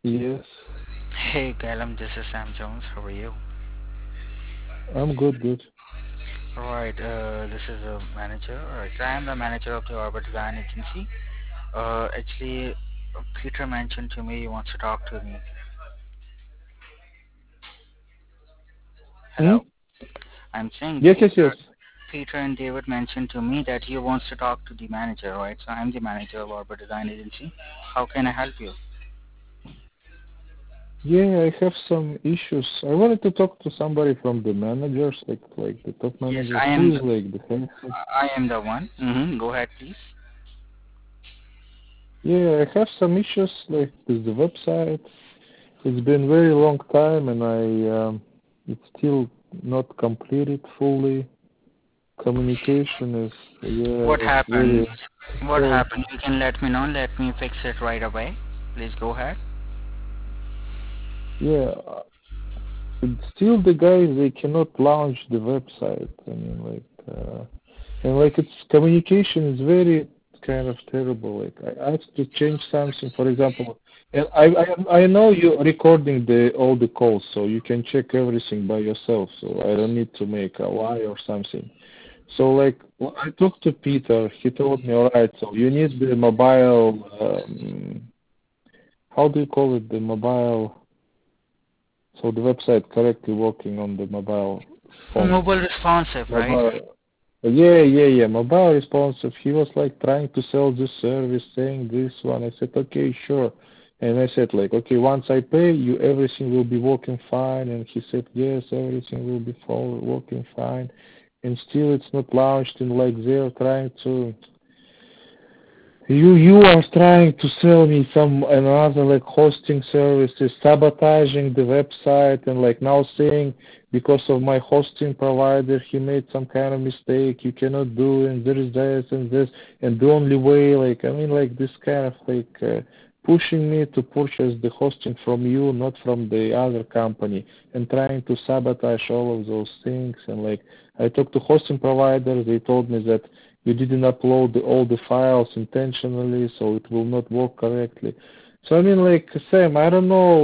Yes, Hey, Callum, this is Sam Jones. How are you? I'm good, good. Alright, this is a manager. Alright, so I am the manager of the Orbit Design Agency. Actually, Peter mentioned to me he wants to talk to me. Hmm? Hello? I'm saying Yes, yes, yes. Peter and David mentioned to me that he wants to talk to the manager, right? So I'm the manager of Orbit Design Agency. How can I help you? Yeah, I have some issues. I wanted to talk to somebody from the managers, like the top Yes, manager. I Who am. is like the head? I am the one. Go ahead, please. Yeah, I have some issues like with the website. It's been very long time, and it's still not completed fully. Communication is, yeah, What it's happened? very What slow. happened? You can let me know. Let me fix it right away. Please go ahead. Yeah, still the guys they cannot launch the website. I mean, and like its communication is very kind of terrible. Like I asked to change something, for example, and I know you're recording the all the calls, so you can check everything by yourself. So I don't need to make a lie or something. So like I talked to Peter, he told me, all right, so you need the mobile. How do you call it? The mobile. So the website correctly working on the mobile phone. Mobile responsive, right? Mobile. Yeah. Mobile responsive. He was like trying to sell this service, saying this one. I said, okay, sure. And I said like, okay, once I pay you, everything will be working fine. And he said, yes, everything will be working fine. And still it's not launched. And like they're trying to you are trying to sell me some another like hosting services, sabotaging the website, and like now saying because of my hosting provider he made some kind of mistake. You cannot do and there is this and this and the only way like I mean like this kind of pushing me to purchase the hosting from you, not from the other company, and trying to sabotage all of those things. And like I talked to hosting providers, they told me that you didn't upload all the files intentionally, so it will not work correctly. So I mean, like Sam, I don't know,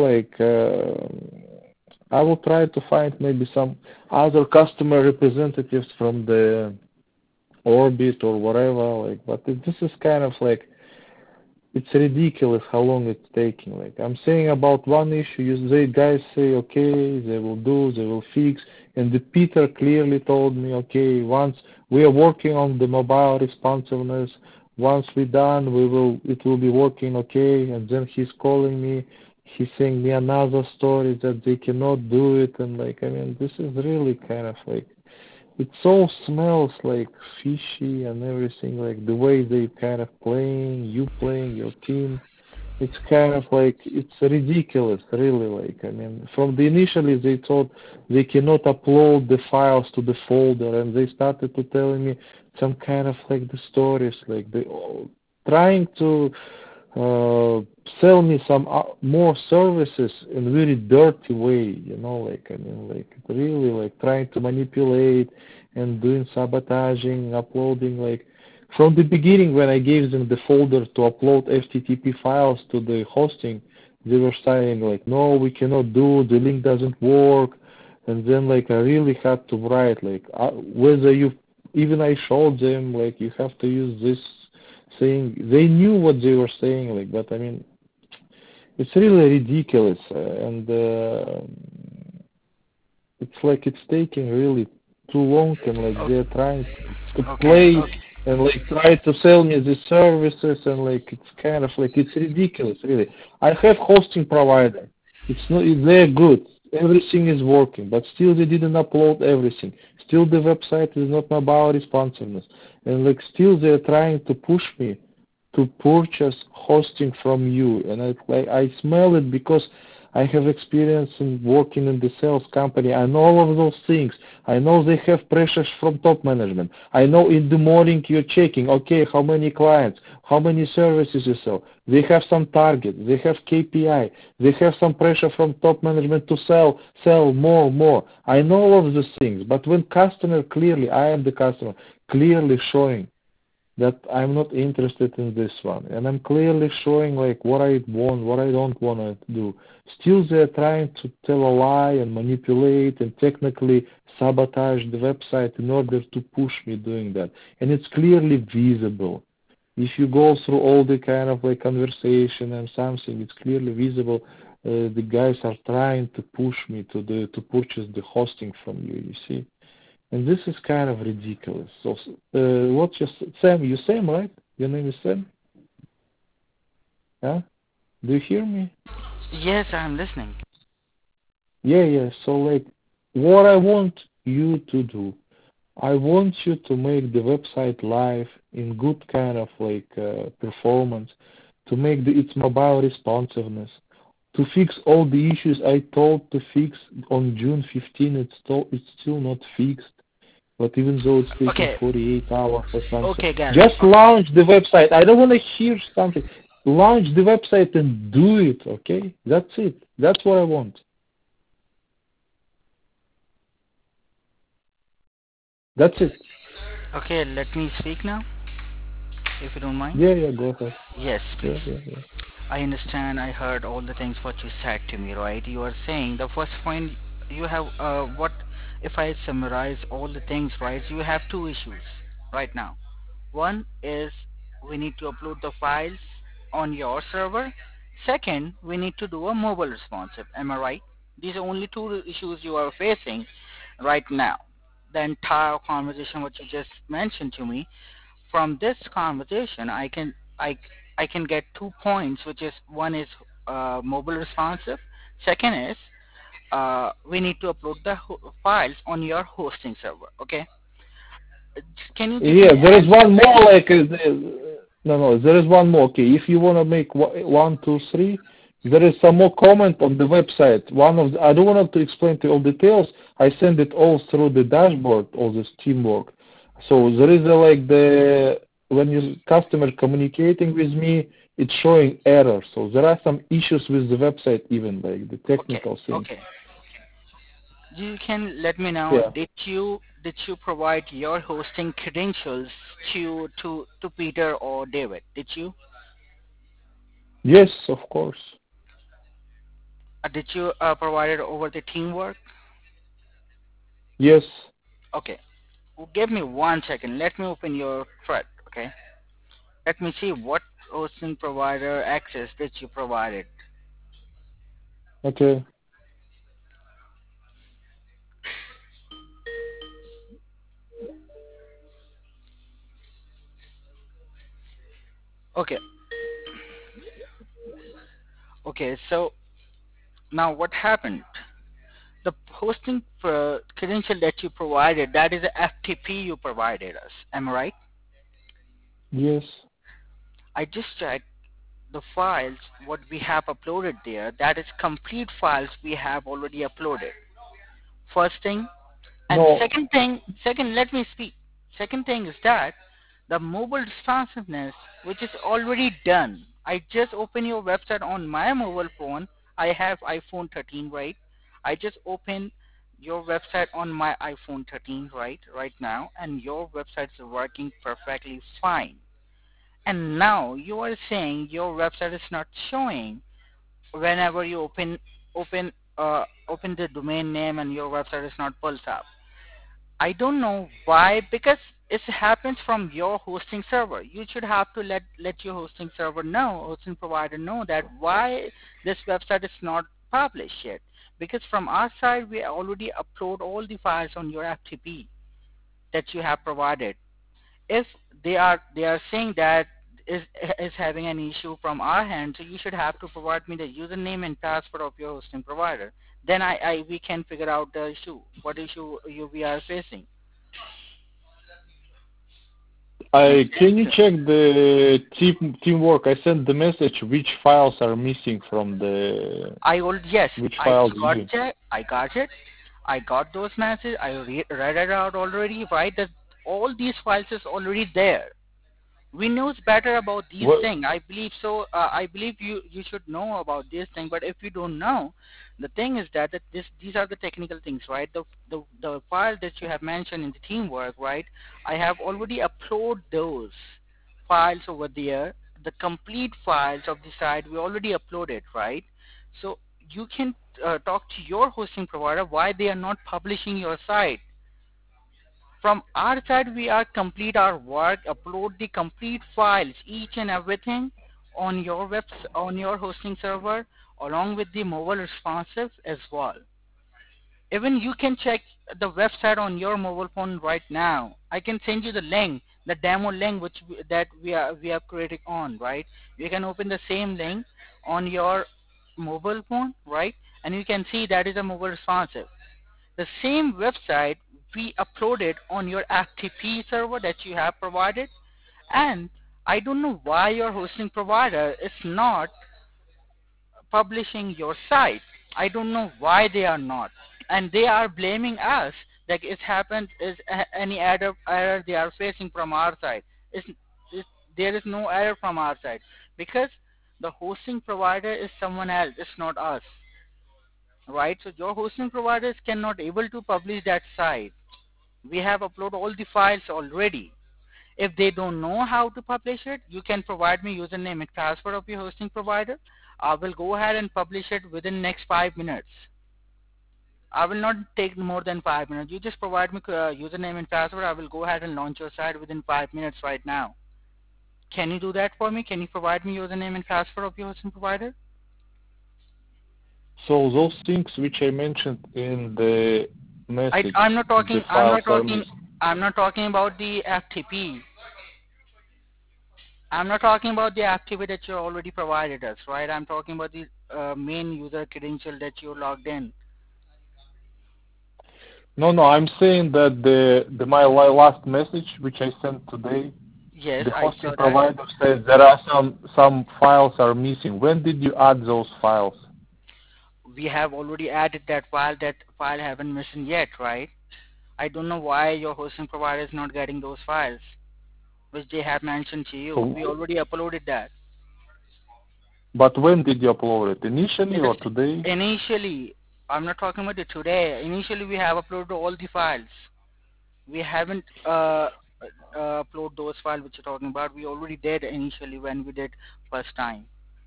I will try to find maybe some other customer representatives from the Orbit or whatever, like, but this is kind of like it's ridiculous how long it's taking. Like I'm saying about one issue, they guys say okay, they will do, they will fix, and the Peter clearly told me okay, once we are working on the mobile responsiveness, once we're done, it will be working okay, and then he's calling me, he's saying me another story that they cannot do it, and like I mean this is really kind of like it all smells like fishy and everything, like the way they kind of playing, you playing your team. It's kind of like it's ridiculous, really. Like I mean, from the initially they thought they cannot upload the files to the folder, and they started to telling me some kind of like the stories, like they trying to uh, sell me some more services in a very dirty way, like I mean, like really like trying to manipulate and doing sabotaging, uploading like from the beginning when I gave them the folder to upload FTTP files to the hosting, they were saying like, no, we cannot do, the link doesn't work, and then like I really had to write like whether you even I showed them like you have to use this saying they knew what they were saying like but I mean it's really ridiculous and it's like it's taking really too long and like O- they're trying to Okay, play okay, and like try to sell me the services and like it's kind of like it's ridiculous really. I have hosting provider, it's not they're good, everything is working, but still they didn't upload everything, still the website is not mobile responsiveness, and like still they're trying to push me to purchase hosting from you. And I smell it because I have experience in working in the sales company. I know all of those things. I know they have pressures from top management. I know in the morning you're checking, okay, how many clients, how many services you sell. They have some target. They have KPI. They have some pressure from top management to sell more. I know all of these things. But when customer clearly, I am the customer, clearly showing that I'm not interested in this one. And I'm clearly showing like what I want, what I don't want to do. Still, they're trying to tell a lie and manipulate and technically sabotage the website in order to push me doing that. And it's clearly visible. If you go through all the kind of like conversation and something, it's clearly visible. The guys are trying to push me to purchase the hosting from you. You see. And this is kind of ridiculous. So, what's your Sam? You Sam, right? Your name is Sam? Yeah? Do you hear me? Yes, I'm listening. Yeah, yeah. So, like, what I want you to do, I want you to make the website live in good kind of like performance, to make its mobile responsiveness, to fix all the issues I told to fix on June 15. It's still not fixed. But even though it's taking Okay, 48 hours or something, okay, Gary. just launch the website. I don't want to hear something. Launch the website and do it, okay? That's it. That's what I want. That's it. Okay, let me speak now, if you don't mind. Yeah, yeah, go ahead. Yes, Yeah, please. yeah, yeah. I understand. I heard all the things what you said to me, right? You are saying the first point you have what if I summarize all the things, right? You have two issues right now. One is we need to upload the files on your server. Second, we need to do a mobile responsive. Am I right? These are only two issues you are facing right now. The entire conversation what you just mentioned to me, from this conversation I can get 2 points, which is one is mobile responsive, second is we need to upload the files on your hosting server. Okay, can you give Yeah, me there as is one more. Like, no, no, there is one more. Okay, if you want to make one, two, three, there is some more comment on the website. I don't want to explain to you all details. I send it all through the dashboard, all this teamwork. So there is like when you customer communicating with me, it's showing error. So there are some issues with the website, even like the okay, technical things. okay, you can let me know, Yeah. did you provide your hosting credentials to Peter or David? Yes, of course. Did you provide it over the teamwork? Yes. Okay, give me 1 second. Let me open your thread. Okay, let me see what hosting provider access that you provided. Okay. Okay, okay. So now what happened? The hosting credential that you provided, that is a FTP you provided us. Am I right? Yes. I just checked the files what we have uploaded there. That is complete files we have already uploaded. First thing. And No. second, let me speak. Second thing is that the mobile responsiveness, which is already done. I just open your website on my mobile phone. I have iPhone 13, right? I just open your website on my iPhone 13, right now, and your website is working perfectly fine. And now you are saying your website is not showing whenever you open the domain name and your website is not pulled up. I don't know why, because it happens from your hosting server. You should have to let your hosting provider know that why this website is not published yet. Because from our side, we already upload all the files on your FTP that you have provided. If they are saying that is is having an issue from our hand, so you should have to provide me the username and password of your hosting provider. Then I we can figure out the issue. What issue we are facing? Makes Can you sense. check the teamwork? I sent the message which files are missing from Yes, which I files got you. that. I got it. I got those messages. I read it out already. Right, that all these files is already there. We knows better about these What? things. I believe so. I believe you should know about this thing. But if you don't know, the thing is that these are the technical things, right? The file that you have mentioned in the teamwork, right? I have already uploaded those. files over there, the complete files of the site we already uploaded, right? So you can talk to your hosting provider why they are not publishing your site. From our side, we are complete our work, upload the complete files, each and everything on your on your hosting server, along with the mobile responsive as well. Even you can check the website on your mobile phone right now. I can send you the link, the demo link that we are creating on, right? You can open the same link on your mobile phone, right? And you can see that is a mobile responsive. The same website we uploaded on your FTP server that you have provided, and I don't know why your hosting provider is not publishing your site. I don't know why they are not, and they are blaming us that it happened is any error they are facing from our side. It's, there is no error from our side because the hosting provider is someone else. It's not us, right? So your hosting providers cannot able to publish that site. We have uploaded all the files already. If they don't know how to publish it, you can provide me username and password of your hosting provider. I will go ahead and publish it within next 5 minutes. I will not take more than 5 minutes. You just provide me username and password. I will go ahead and launch your site within 5 minutes right now. Can you do that for me? Can you provide me username and password of your hosting provider? So those things which I mentioned in the message, I'm not the talking. I'm files not are talking. missing. I'm not talking about the FTP. I'm not talking about the activity that you already provided us, right? I'm talking about the main user credential that you logged in. No, no, I'm saying that my last message which I sent today, Yes, the I hosting saw that. provider says there are some files are missing. When did you add those files? We have already added that file. That file haven't missing yet, right? I don't know why your hosting provider is not getting those files, which they have mentioned to you. We So, already uploaded that. but when did you upload it? Initially It is or today? initially. I'm not talking about it today. Initially, we have uploaded all the files. We haven't upload those files which you're talking about. We already did initially when we did first time.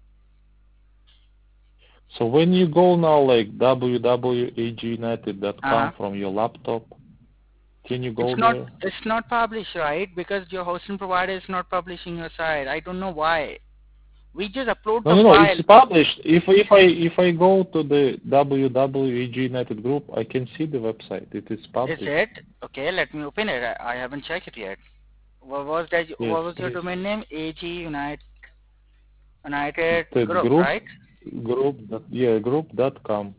So when you go now like Uh huh. www.agunited.com from your laptop, can you go there? It's not published, right? Because your hosting provider is not publishing your site. I don't know why. We just upload No, the no, no. It's file. published. If I go to the www.ag United Group, I can see the website. It is Is published. it? Okay, let me open it. I haven't checked it yet. What was that? Yes, What was your please. domain name? AG United That Group, group right? group.com.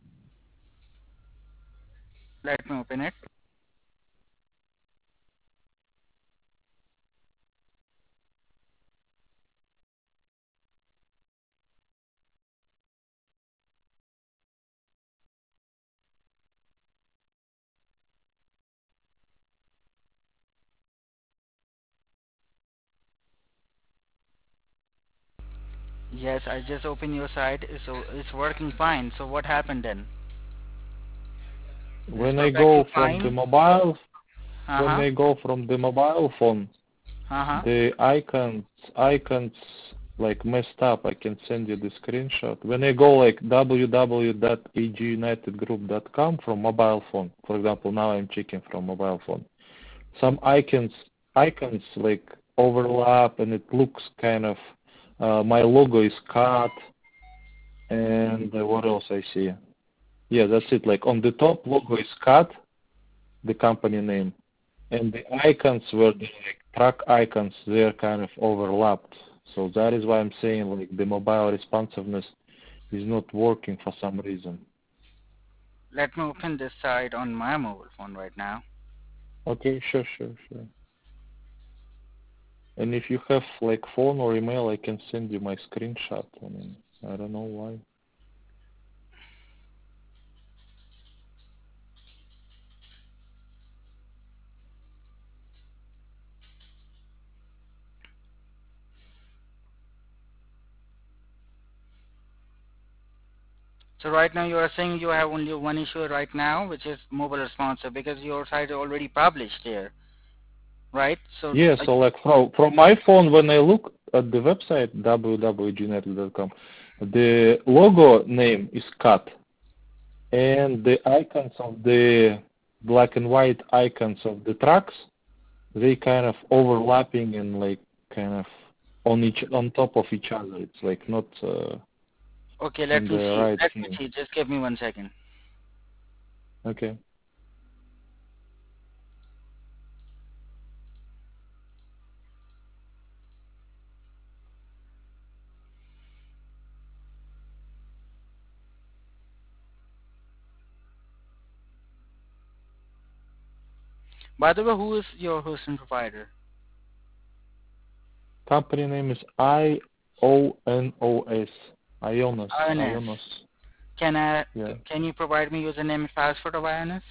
Let me open it. Yes, I just opened your site, so it's working fine. So what happened then? It's When I perfectly go from the fine. mobile, Uh when huh. I go from the mobile phone, Uh huh. the icons like messed up. I can send you the screenshot. When I go like www.agunitedgroup.com from mobile phone, for example, now I'm checking from mobile phone. Some icons like overlap and it looks kind of my logo is cut and what else I see? Yeah, that's it. Like on the top logo is cut, the company name, and the icons were the like track icons, they're kind of overlapped. So that is why I'm saying like the mobile responsiveness is not working for some reason. Let me open this site on my mobile phone right now. Okay, sure, sure, sure. And if you have like phone or email, I can send you my screenshot. I mean, I don't know why. So right now you are saying you have only one issue right now, which is mobile responsive, because your site is already published there. right? So Yeah, so like from my phone, when I look at the website www.gnetly.com, the logo name is cut, and the icons of the black and white icons of the trucks, they kind of overlapping and like kind of on top of each other. It's like not okay, in let me the see. right Let me thing. see. Just give me 1 second. Okay. By the way, who is your hosting provider? Company name is IONOS. Ionos. INS. Ionos. Can I? Yeah. Can you provide me username and password of INS?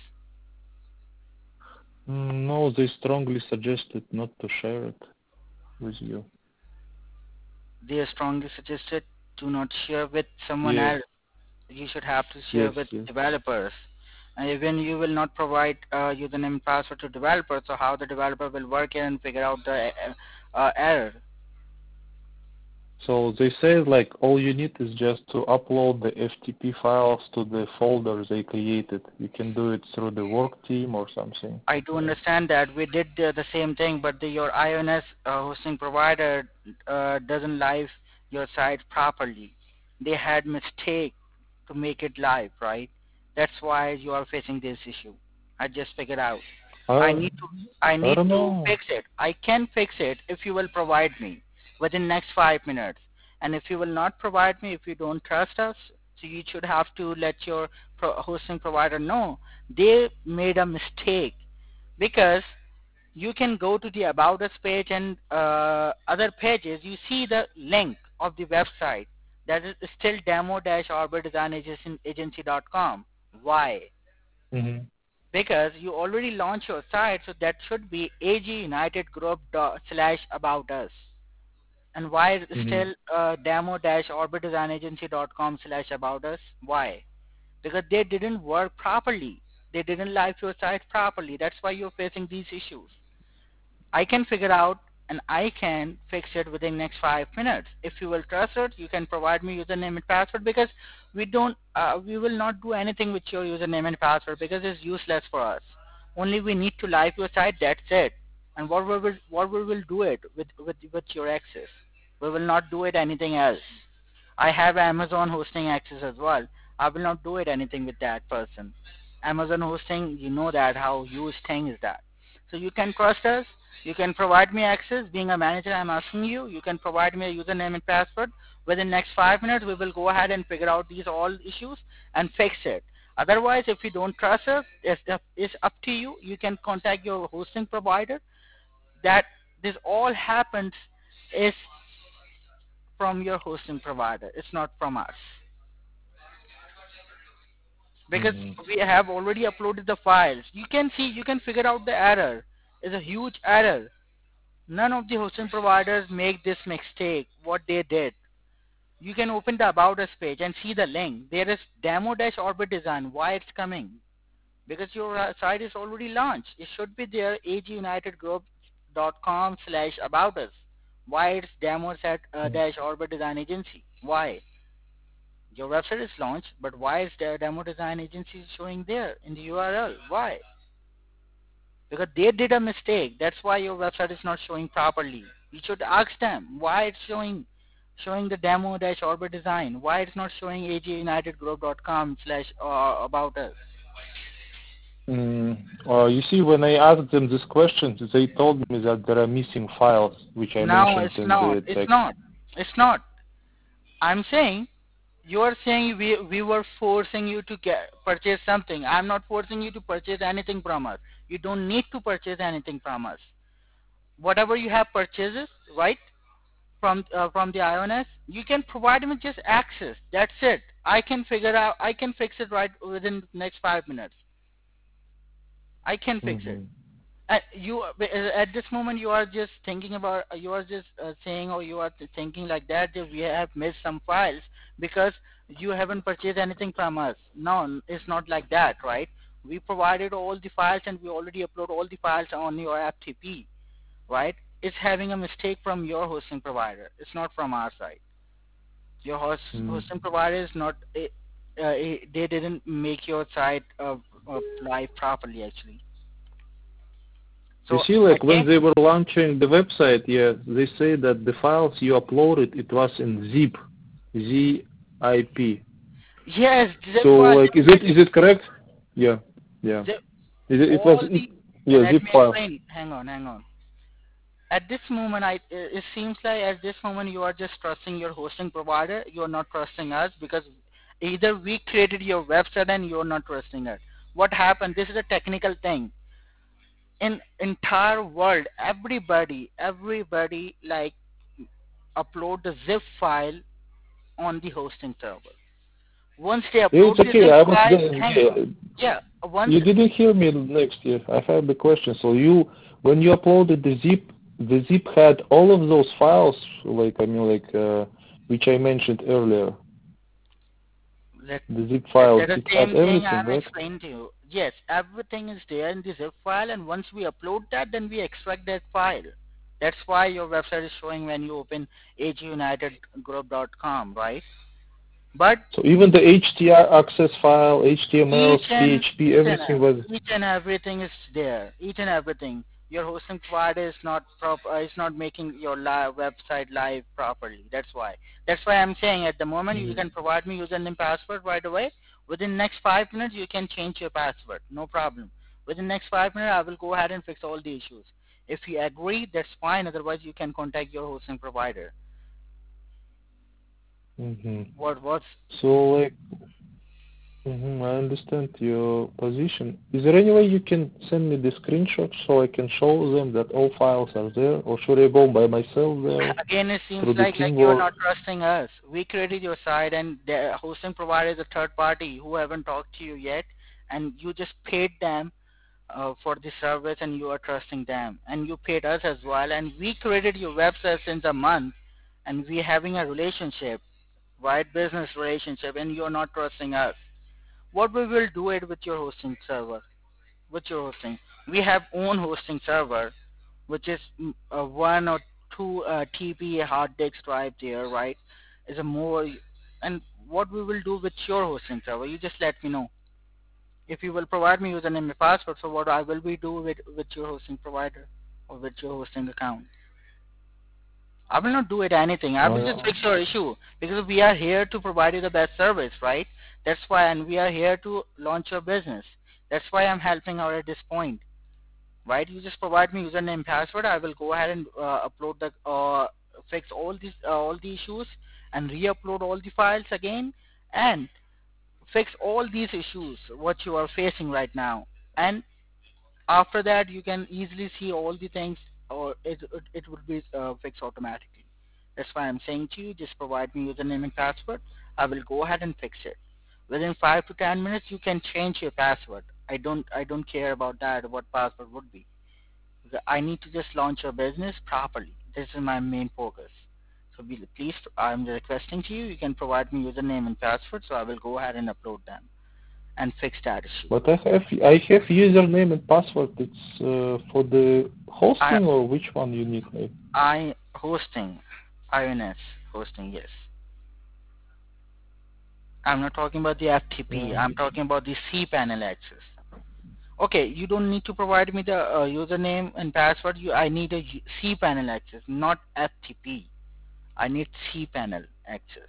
No, they strongly suggested not to share it with you. They strongly suggested do not share with someone Yes. else. You should have to share Yes. with Yes. developers. And even you will not provide username and password to developers, so how the developer will work and figure out the error? So they say like all you need is just to upload the FTP files to the folder they created. You can do it through the work team or something. I do understand that we did the same thing, but your INS hosting provider doesn't live your site properly. They had mistake to make it live, right? That's why you are facing this issue. I just figured out. I I need to I I need don't to know. fix it. I can fix it if you will provide me within next 5 minutes. And if you will not provide me, if you don't trust us, so you should have to let your hosting provider know they made a mistake, because you can go to the about us page and other pages. You see the link of the website that is still demo-orbitdesignagency.com. Why? Hmm. Because you already launched your site, so that should be agunitedgroup/about us. And why is Hmm. still demo-orbitdesignagency.com/about us? Why? Because they didn't work properly. They didn't live your site properly. That's why you're facing these issues. I can figure out and I can fix it within next 5 minutes. If you will trust it, you can provide me username and password, because we will not do anything with your username and password because it's useless for us. Only we need to live your site. That's it. And what we will do it with your access. We will not do it anything else. I have Amazon hosting access as well. I will not do it anything with that person. Amazon hosting, you know that how huge thing is that. So you can trust us. You can provide me access. Being a manager, I'm asking you. You can provide me a username and password. Within next 5 minutes, we will go ahead and figure out these all issues and fix it. Otherwise, if you don't trust us, it's up to you. You can contact your hosting provider. That this all happens is from your hosting provider. It's not from us, because Hmm. we have already uploaded the files. You can see, you can figure out the error. It's a huge error. None of the hosting providers make this mistake. What they did, you can open the about us page and see the link. There is demo-orbit design. Why it's coming? Because your site is already launched. It should be there, agunitedgroup.com/about us. Why it's demo orbit design agency? Why? Your website is launched, but why is the demo design agency showing there in the URL? Why? Because they did a mistake. That's why your website is not showing properly. You should ask them why it's showing the demo-orbit design. Why it's not showing agunitedgroup.com/about us. Mm. You see, when I asked them these questions, they told me that there are missing files, which I No, mentioned it's in not. the It's text. not. It's not. I'm saying you are saying we were forcing you to purchase something. I'm not forcing you to purchase anything from us. You don't need to purchase anything from us. Whatever you have purchases, right, from the IONS, you can provide me just access. That's it. I can figure out. I can fix it right within the next 5 minutes. I can fix it. Hmm. At this moment you are just thinking about, you are just saying, or you are thinking like that we have missed some files because you haven't purchased anything from us. No, it's not like that, right? We provided all the files and we already upload all the files on your FTP. right? It's having a mistake from your hosting provider. It's not from our side. Your Mm. hosting provider is not. They didn't make your site live properly actually. You So see, like when again, they were launching the website, yeah, they say that the files you uploaded, it was in zip, ZIP. yes, zip So file. like, is it correct? Yeah, yeah. Zip, It was all the. yeah, Let zip me file. explain. Hang on, hang on. At this moment, it seems like at this moment you are just trusting your hosting provider. You are not trusting us because either we created your website and you are not trusting us. What happened? This is a technical thing. In entire world, everybody like upload the zip file on the hosting server. Once they Yeah, upload it's the okay. zip I was file, there. hang on. Yeah, Yeah, once you didn't hear me next year. I have the question. So when you uploaded the zip had all of those files, like I mean, like which I mentioned earlier. that The zip files, that's the it had same thing everything, I'm right? explaining to you. Yes, everything is there in the zip file, and once we upload that, then we extract that file. That's why your website is showing when you open agunitedgroup.com, right? But So even the HTTP access file, HTML, each and PHP, everything was. each and everything is there. Each and everything. Your hosting provider is not is not making your website live properly. That's why. That's why I'm saying at the moment you Mm. can provide me username password right away. Within next 5 minutes you can change your password. No problem. Within next 5 minutes I will go ahead and fix all the issues. If you agree, that's fine. Otherwise you can contact your hosting provider. Hmm. What's So like, I understand your position. Is there any way you can send me the screenshots so I can show them that all files are there, or should I go by myself there again, it seems through the like you're teamwork? not trusting us. We created your site, and the hosting provider is a third party who haven't talked to you yet, and you just paid them for the service, and you are trusting them, and you paid us as well, and we created your website since a month, and we having a relationship, right, business relationship, and you're not trusting us. What we will do it with your hosting server? With your hosting, we have own hosting server which is one or two TB hard disk drive there, right? Is a more, and what we will do with your hosting server, you just let me know. If you will provide me username and password, so what I will be do with your hosting provider or with your hosting account. I will not do it anything. I will just Uh, fix your issue because we are here to provide you the best service, right? That's why, and we are here to launch your business. That's why I'm helping out at this point. Right? You just provide me username and password. I will go ahead and upload the fix all the issues and re-upload all the files again and fix all these issues what you are facing right now. And after that, you can easily see all the things, or it would be fixed automatically. That's why I'm saying to you, just provide me username and password. I will go ahead and fix it. Within 5 to 10 minutes, you can change your password. I don't care about that. What password would be. I need to just launch your business properly. This is my main focus. So please, I'm requesting to you, you can provide me username and password, so I will go ahead and upload them and fix that issue. but I have username and password. It's for the I hosting, or which one you need, maybe? I hosting, INS hosting, yes. I'm not talking about the FTP. Yeah. I'm talking about the cPanel access. Okay, you don't need to provide me the username and password. I need a cPanel access, not FTP. I need cPanel access.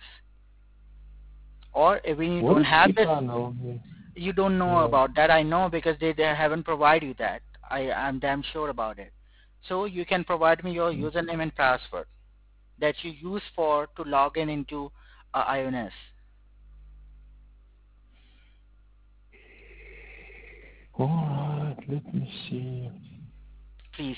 Or even you What don't is have this, cPanel? you don't know Yeah. about that. I know because they haven't provided you that. I'm damn sure about it. So you can provide me your Mm. username and password that you use for to log in into IONS. All right. Let me see. Please.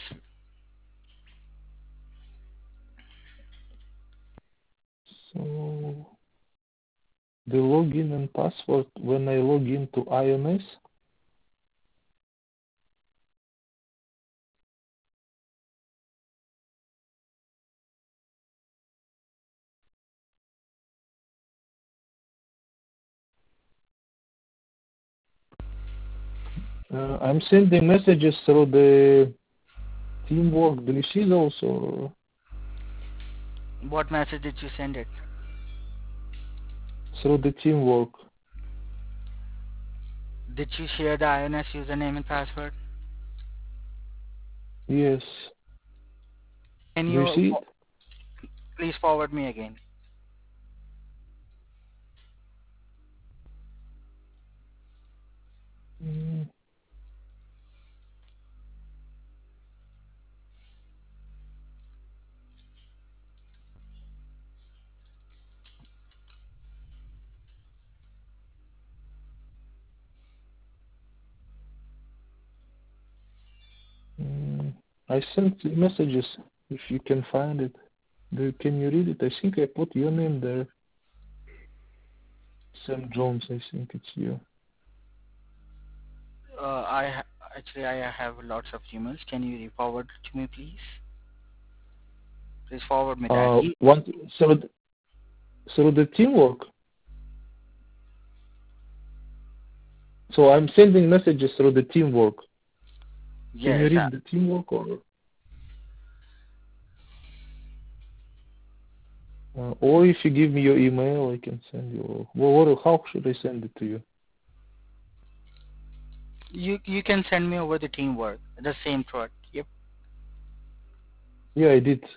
So the login and password when I log into INS. I'm sending messages through the Teamwork. Do you see those or What message did you send it? through the teamwork? Did you share the INS username and password? Yes. Can Do you you see it? please forward me again? Mm, mm, I sent the messages. If you can find it, can you read it? I think I put your name there. Sam Jones. I think it's you. Actually I have lots of emails. Can you re-forward to me, please? Please forward me that. One through the teamwork. So I'm sending messages through the teamwork. Can you Yes. read the teamwork or if you give me your email, I can send you. How should I send it to you? You can send me over the teamwork, the same thread. Yep. Yeah, I did.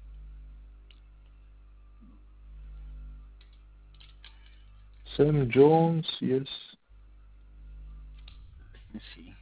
Sam Jones, yes. Let me see.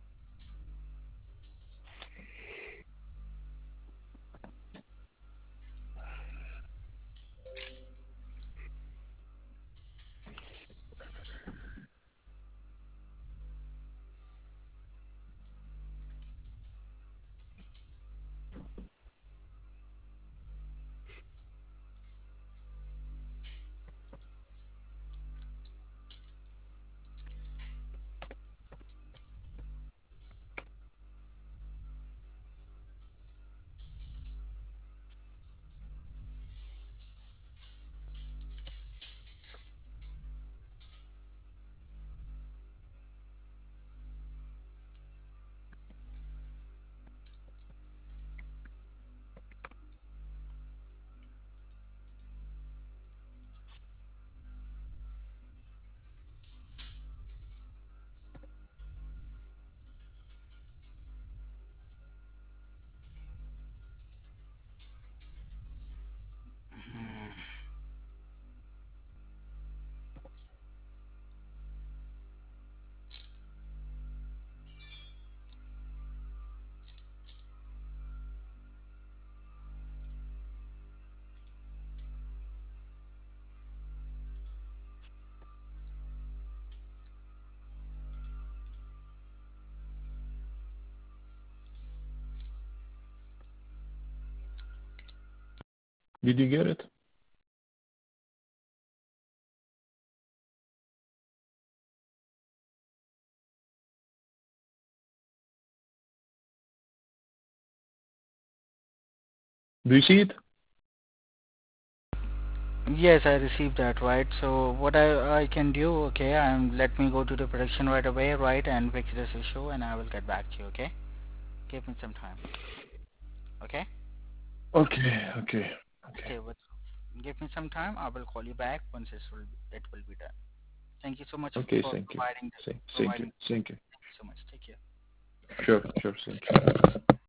Did you get it? Do you see it? Yes, I received that, right? So what I can do, okay, let me go to the production right away, right, and fix this issue, and I will get back to you, okay? Give me some time, okay? Okay, okay, okay. Stay with. Give me some time. I will call you back once it will be done. Thank you so much Okay, for thank you. Thank you. providing. Thank you. Thank you so much. Take care. Sure, sure, thank you.